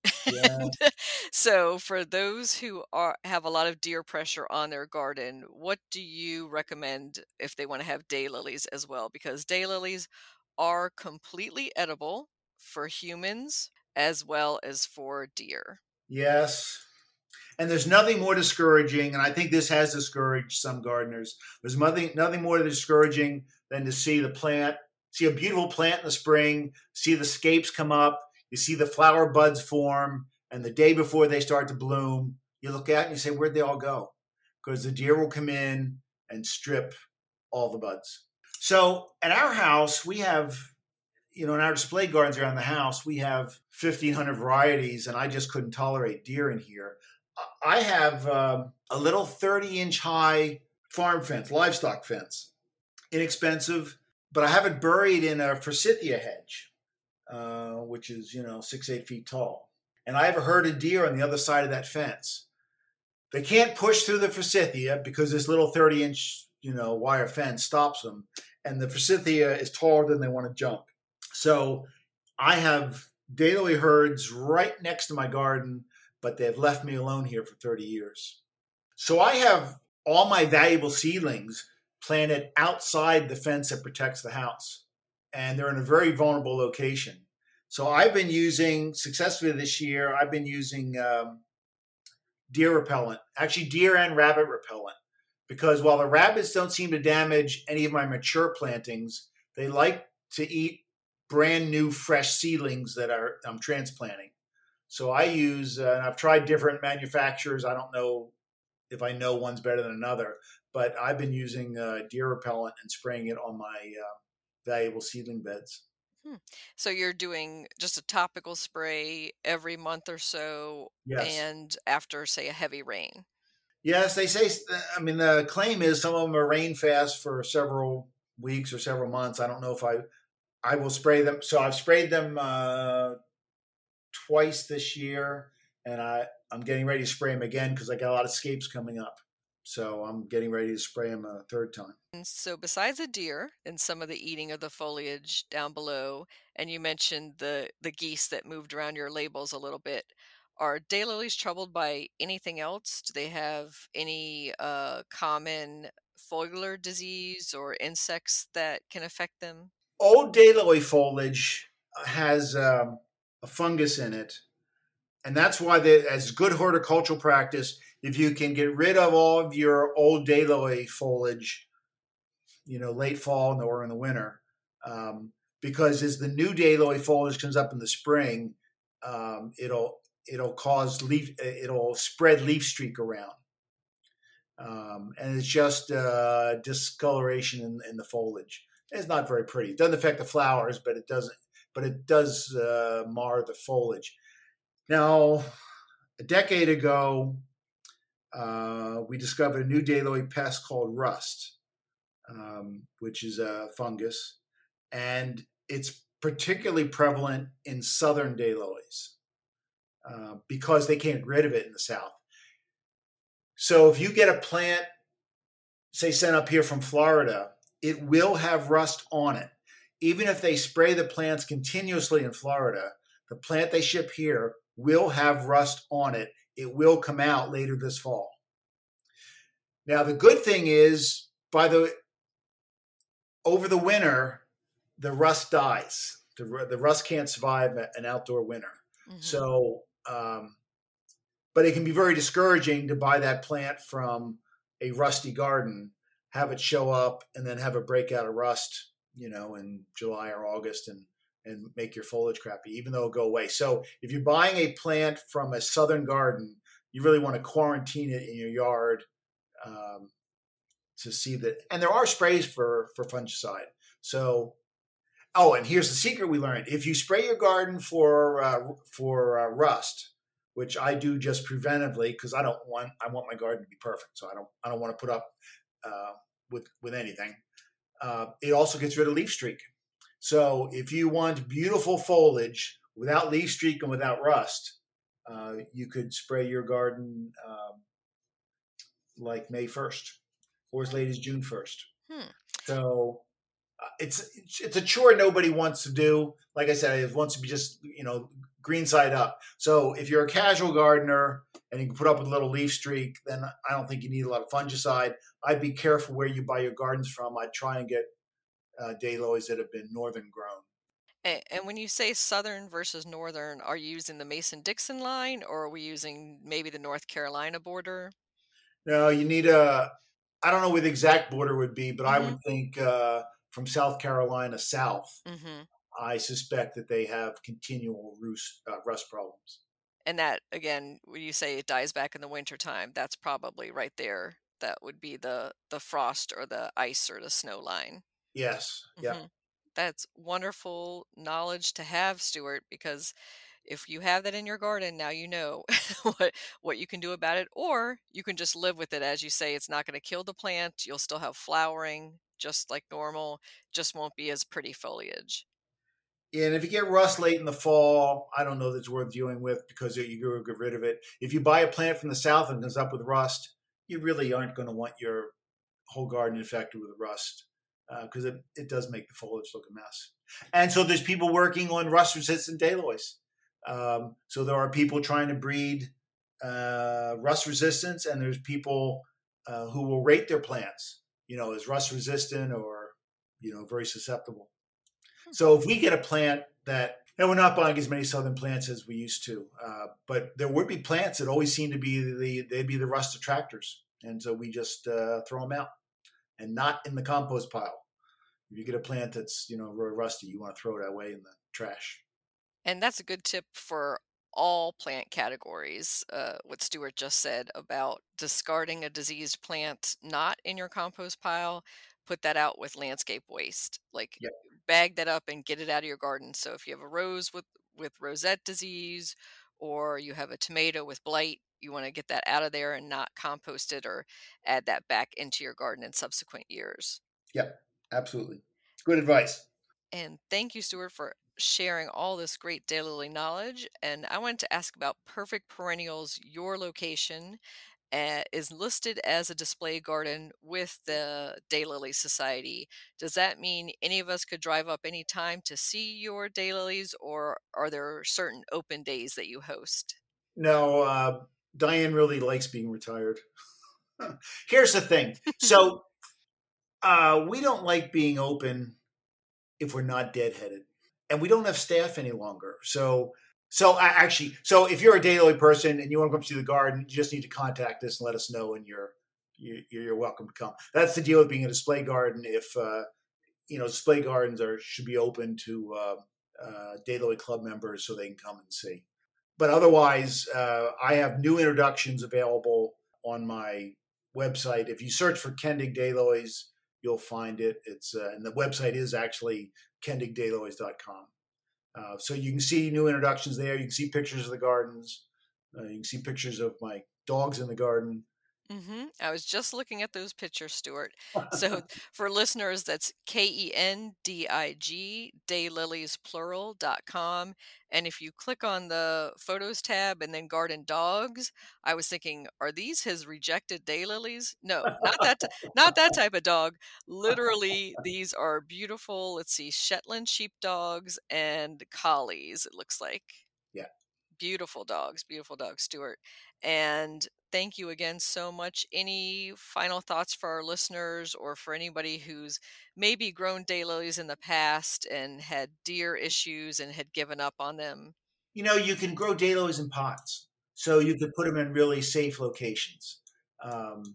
Yeah. And so for those who are have a lot of deer pressure on their garden, what do you recommend if they want to have daylilies as well? Because daylilies are completely edible for humans as well as for deer. Yes. And there's nothing more discouraging, and I think this has discouraged some gardeners. There's nothing nothing more discouraging than to see the plant, see a beautiful plant in the spring, see the scapes come up, you see the flower buds form, and the day before they start to bloom, you look at it and you say, where'd they all go? Because the deer will come in and strip all the buds. So at our house, we have, you know, in our display gardens around the house, we have fifteen hundred varieties, and I just couldn't tolerate deer in here. I have um, a little thirty inch high farm fence, livestock fence, inexpensive, but I have it buried in a forsythia hedge, uh, which is, you know, six, eight feet tall. And I have a herd of deer on the other side of that fence. They can't push through the forsythia because this little thirty inch, you know, wire fence stops them. And the forsythia is taller than they want to jump. So I have daylily herds right next to my garden, but they've left me alone here for thirty years. So I have all my valuable seedlings planted outside the fence that protects the house. And they're in a very vulnerable location. So I've been using, successfully this year, I've been using um, deer repellent, actually deer and rabbit repellent. Because while the rabbits don't seem to damage any of my mature plantings, they like to eat brand new fresh seedlings that are I'm transplanting. So I use, uh, and I've tried different manufacturers. I don't know if I know one's better than another, but I've been using uh, deer repellent and spraying it on my uh, valuable seedling beds. Hmm. So you're doing just a topical spray every month or so, Yes. and after, say, a heavy rain. Yes, they say, I mean, the claim is some of them are rain fast for several weeks or several months. I don't know if I, I will spray them. So I've sprayed them uh, twice this year, and I, I'm getting ready to spray them again because I got a lot of scapes coming up. So I'm getting ready to spray them a third time. And so besides the deer and some of the eating of the foliage down below, and you mentioned the the geese that moved around your labels a little bit, are daylilies troubled by anything else? Do they have any uh, common foliar disease or insects that can affect them? Old daylily foliage has um, a fungus in it. And that's why, they, as good horticultural practice, if you can get rid of all of your old daylily foliage, you know, late fall or in the winter, um, because as the new daylily foliage comes up in the spring, um, it'll it'll cause leaf, it'll spread leaf streak around, um, and it's just uh, discoloration in, in the foliage. It's not very pretty. It doesn't affect the flowers, but it doesn't. But it does uh, mar the foliage. Now, a decade ago, uh, we discovered a new daylily pest called rust, um, which is a fungus, and it's particularly prevalent in southern daylilies uh, because they can't get rid of it in the south. So if you get a plant, say, sent up here from Florida, it will have rust on it. Even if they spray the plants continuously in Florida, the plant they ship here will have rust on it. It will come out later this fall. Now, the good thing is, by the over the winter, the rust dies. The, the rust can't survive an outdoor winter. Mm-hmm. So, um, but it can be very discouraging to buy that plant from a rusty garden, have it show up, and then have a breakout of rust, you know, in July or August, and and make your foliage crappy, even though it'll go away. So if you're buying a plant from a southern garden, you really want to quarantine it in your yard um, to see that. And there are sprays for, for fungicide. So, oh, and here's the secret we learned. If you spray your garden for uh, for uh, rust, which I do just preventively because I don't want I want my garden to be perfect. So I don't I don't want to put up uh, with with anything. Uh, it also gets rid of leaf streak. So if you want beautiful foliage without leaf streak and without rust, uh, you could spray your garden um, like May first or as late as June first. Hmm. So uh, it's it's a chore nobody wants to do. Like I said, it wants to be just, you know, green side up. So if you're a casual gardener and you can put up with a little leaf streak, then I don't think you need a lot of fungicide. I'd be careful where you buy your gardens from. I'd try and get uh, daylilies that have been northern grown. And, and when you say southern versus northern, are you using the Mason-Dixon line, or are we using maybe the North Carolina border? No, you need a, I don't know where the exact border would be, but I Mm-hmm. would think uh, from South Carolina south, Mm-hmm. I suspect that they have continual roost, uh, rust problems. And that, again, when you say it dies back in the winter time, that's probably right there. That would be the the frost or the ice or the snow line. Yes. Yeah. Hmm. That's wonderful knowledge to have, Stuart, because if you have that in your garden, now you know what what you can do about it, or you can just live with it. As you say, it's not going to kill the plant. You'll still have flowering just like normal, just won't be as pretty foliage. And if you get rust late in the fall, I don't know that it's worth dealing with because you go get rid of it. If you buy a plant from the south and comes up with rust, you really aren't going to want your whole garden infected with rust because uh, it, it does make the foliage look a mess. And so there's people working on rust-resistant daylilies. Um, so there are people trying to breed uh, rust resistance, and there's people uh, who will rate their plants, you know, as rust resistant or, you know, very susceptible. So if we get a plant that, and we're not buying as many southern plants as we used to, uh, but there would be plants that always seem to be the, they'd be the rust attractors. And so we just uh, throw them out and not in the compost pile. If you get a plant that's, you know, really rusty, you want to throw it away in the trash. And that's a good tip for all plant categories. Uh, what Stuart just said about discarding a diseased plant not in your compost pile, put that out with landscape waste. Like Yep. bag that up and get it out of your garden. So if you have a rose with with rosette disease, or you have a tomato with blight, you want to get that out of there and not compost it or add that back into your garden in subsequent years. Yep, absolutely. Good advice. And thank you, Stuart, for sharing all this great daylily knowledge. And I wanted to ask about Perfect Perennials. Your location uh, is listed as a display garden with the Daylily Society. Does that mean any of us could drive up anytime to see your daylilies, or are there certain open days that you host? No, uh, Diane really likes being retired. Here's the thing. So uh, we don't like being open if we're not deadheaded, and we don't have staff any longer. So, so I actually, so if you're a daily person and you want to come see the garden, you just need to contact us and let us know, and you're you're, you're welcome to come. That's the deal with being a display garden. If uh, you know, display gardens are should be open to uh, uh, Daylily Club members so they can come and see. But otherwise, uh, I have new introductions available on my website. If you search for Kendig Daylilies, you'll find it. It's uh, and the website is actually kendig daylilies dot com. Uh, so you can see new introductions there. You can see pictures of the gardens. Uh, you can see pictures of my dogs in the garden. Mm-hmm. I was just looking at those pictures, Stuart. So for listeners, that's K E N D I G, daylilies plural dot com. And if you click on the photos tab and then garden dogs, I was thinking, are these his rejected daylilies? No, not that, t- not that type of dog. Literally, these are beautiful. Let's see, Shetland sheepdogs and collies, it looks like. Yeah. Beautiful dogs, beautiful dogs, Stuart. And thank you again so much. Any final thoughts for our listeners, or for anybody who's maybe grown daylilies in the past and had deer issues and had given up on them? You know, you can grow daylilies in pots, so you could put them in really safe locations. Um,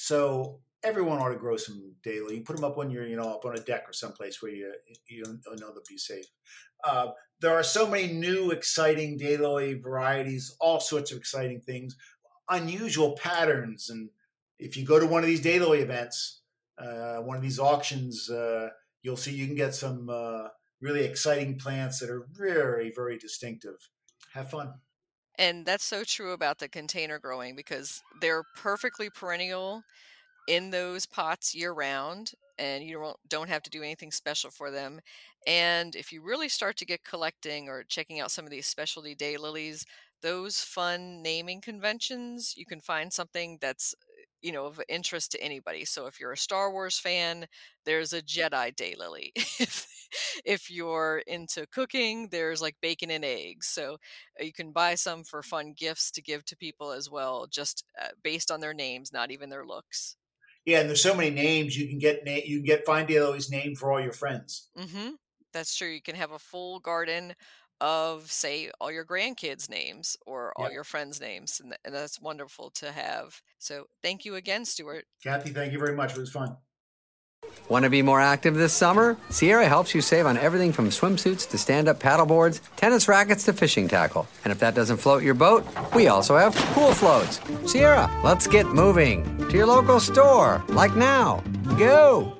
so everyone ought to grow some daylily. You put them up when you're, you know, up on a deck or someplace where you you know they'll be safe. Uh, there are so many new, exciting daylily varieties, all sorts of exciting things, unusual patterns. And if you go to one of these daylily events, uh, one of these auctions, uh, you'll see you can get some uh, really exciting plants that are very, very distinctive. Have fun. And that's so true about the container growing, because they're perfectly perennial in those pots year round, and you don't don't have to do anything special for them. And if you really start to get collecting or checking out some of these specialty daylilies, those fun naming conventions, you can find something that's you know, of interest to anybody. So if you're a Star Wars fan, there's a Jedi daylily. if if you're into cooking, there's like bacon and eggs. So uh, you can buy some for fun gifts to give to people as well, just uh, based on their names, not even their looks. Yeah, and there's so many names you can get. Na- you can get find Daylilies named for all your friends. Mm-hmm. That's true. You can have a full garden of, say, all your grandkids' names or all Yeah, your friends' names, and, th- and that's wonderful to have. So thank you again, Stuart. Kathy, thank you very much. It was fun. Want to be more active this summer? Sierra helps you save on everything from swimsuits to stand-up paddleboards, tennis rackets to fishing tackle. And if that doesn't float your boat, we also have pool floats. Sierra, let's get moving to your local store, like now. Go!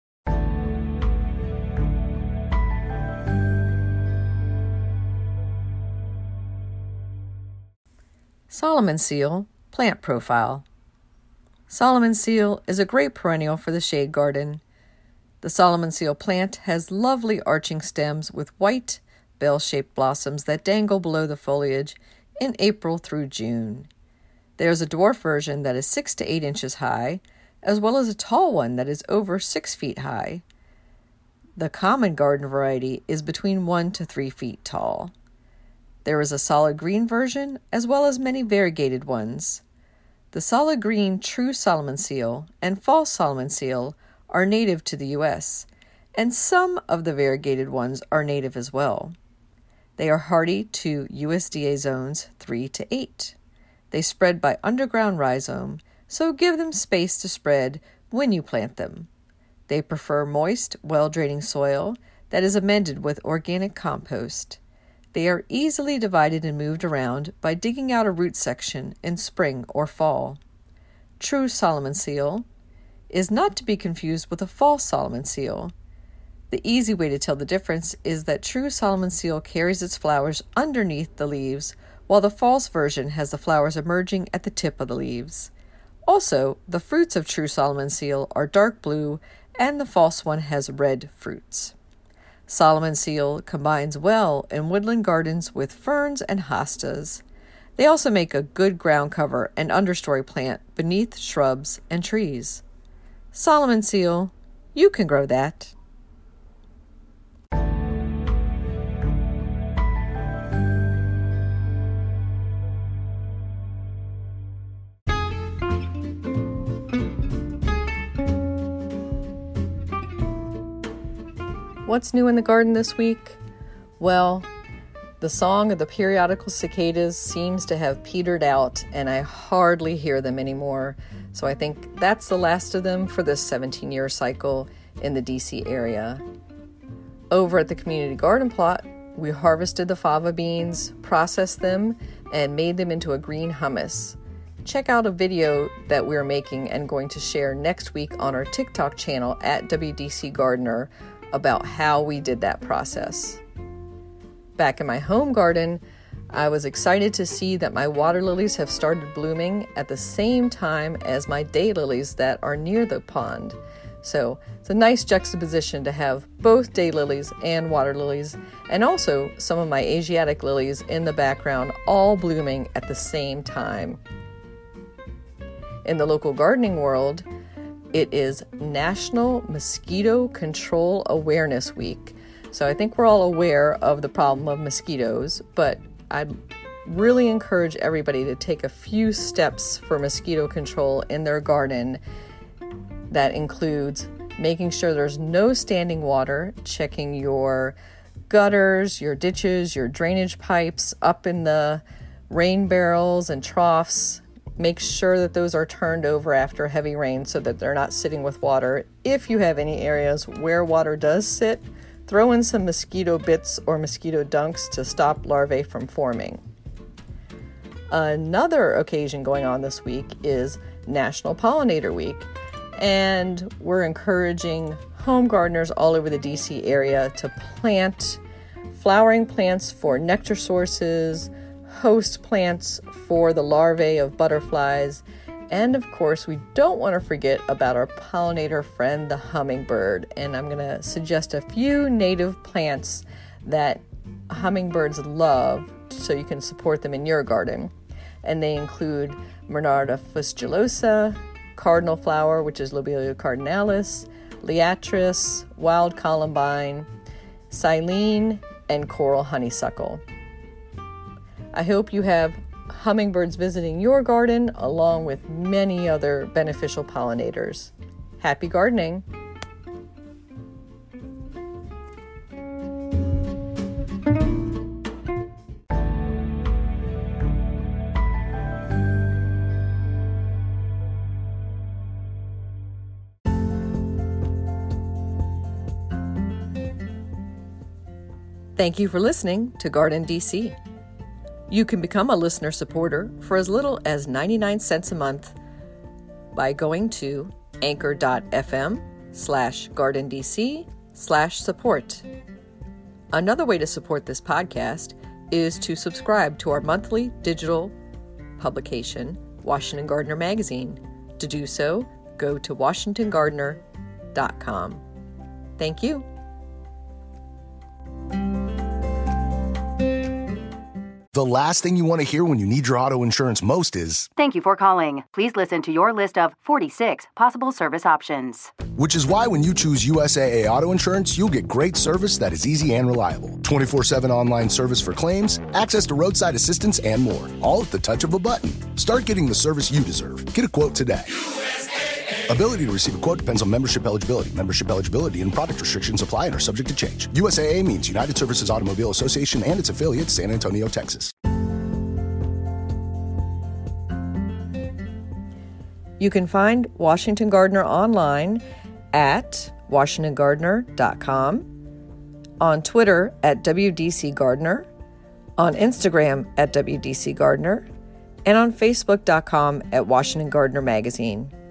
Solomon Seal Plant Profile. Solomon Seal is a great perennial for the shade garden. The Solomon Seal plant has lovely arching stems with white, bell-shaped blossoms that dangle below the foliage in April through June. There is a dwarf version that is six to eight inches high, as well as a tall one that is over six feet high. The common garden variety is between one to three feet tall. There is a solid green version, as well as many variegated ones. The solid green true Solomon Seal and false Solomon Seal are native to the U S, and some of the variegated ones are native as well. They are hardy to U S D A zones three to eight. They spread by underground rhizome, so give them space to spread when you plant them. They prefer moist, well-draining soil that is amended with organic compost. They are easily divided and moved around by digging out a root section in spring or fall. True Solomon Seal is not to be confused with a false Solomon Seal. The easy way to tell the difference is that true Solomon Seal carries its flowers underneath the leaves, while the false version has the flowers emerging at the tip of the leaves. Also, the fruits of true Solomon Seal are dark blue, and the false one has red fruits. Solomon Seal combines well in woodland gardens with ferns and hostas. They also make a good ground cover and understory plant beneath shrubs and trees. Solomon Seal, you can grow that. What's new in the garden this week? Well, the song of the periodical cicadas seems to have petered out, and I hardly hear them anymore. So I think that's the last of them for this seventeen-year cycle in the D C area. Over at the community garden plot, we harvested the fava beans, processed them, and made them into a green hummus. Check out a video that we're making and going to share next week on our TikTok channel at W D C Gardener about how we did that process. Back in my home garden, I was excited to see that my water lilies have started blooming at the same time as my daylilies that are near the pond. So it's a nice juxtaposition to have both daylilies and water lilies, and also some of my Asiatic lilies in the background all blooming at the same time. In the local gardening world, it is National Mosquito Control Awareness Week. So I think we're all aware of the problem of mosquitoes, but I'd really encourage everybody to take a few steps for mosquito control in their garden. That includes making sure there's no standing water, checking your gutters, your ditches, your drainage pipes up in the rain barrels and troughs. Make sure that those are turned over after heavy rain so that they're not sitting with water. If you have any areas where water does sit, throw in some mosquito bits or mosquito dunks to stop larvae from forming. Another occasion going on this week is National Pollinator Week, and we're encouraging home gardeners all over the D C area to plant flowering plants for nectar sources, host plants for the larvae of butterflies, and of course, we don't want to forget about our pollinator friend, the hummingbird. And I'm going to suggest a few native plants that hummingbirds love so you can support them in your garden. And they include Monarda fustulosa, cardinal flower, which is Lobelia cardinalis, liatris, wild columbine, silene, and coral honeysuckle. I hope you have hummingbirds visiting your garden along with many other beneficial pollinators. Happy gardening! Thank you for listening to Garden D C. You can become a listener supporter for as little as ninety-nine cents a month by going to anchor.fm slash gardendc slash support. Another way to support this podcast is to subscribe to our monthly digital publication, Washington Gardener Magazine. To do so, go to washington gardener dot com. Thank you. The last thing you want to hear when you need your auto insurance most is, "Thank you for calling. Please listen to your list of forty-six possible service options." Which is why when you choose U S A A Auto Insurance, you'll get great service that is easy and reliable. twenty-four seven online service for claims, access to roadside assistance, and more. All at the touch of a button. Start getting the service you deserve. Get a quote today. U S A A. Ability to receive a quote depends on membership eligibility. Membership eligibility and product restrictions apply and are subject to change. U S A A means United Services Automobile Association and its affiliates, San Antonio, Texas. You can find Washington Gardener online at washington gardener dot com, on Twitter at W D C Gardener, on Instagram at W D C Gardener, and on facebook dot com at Washington Gardener Magazine.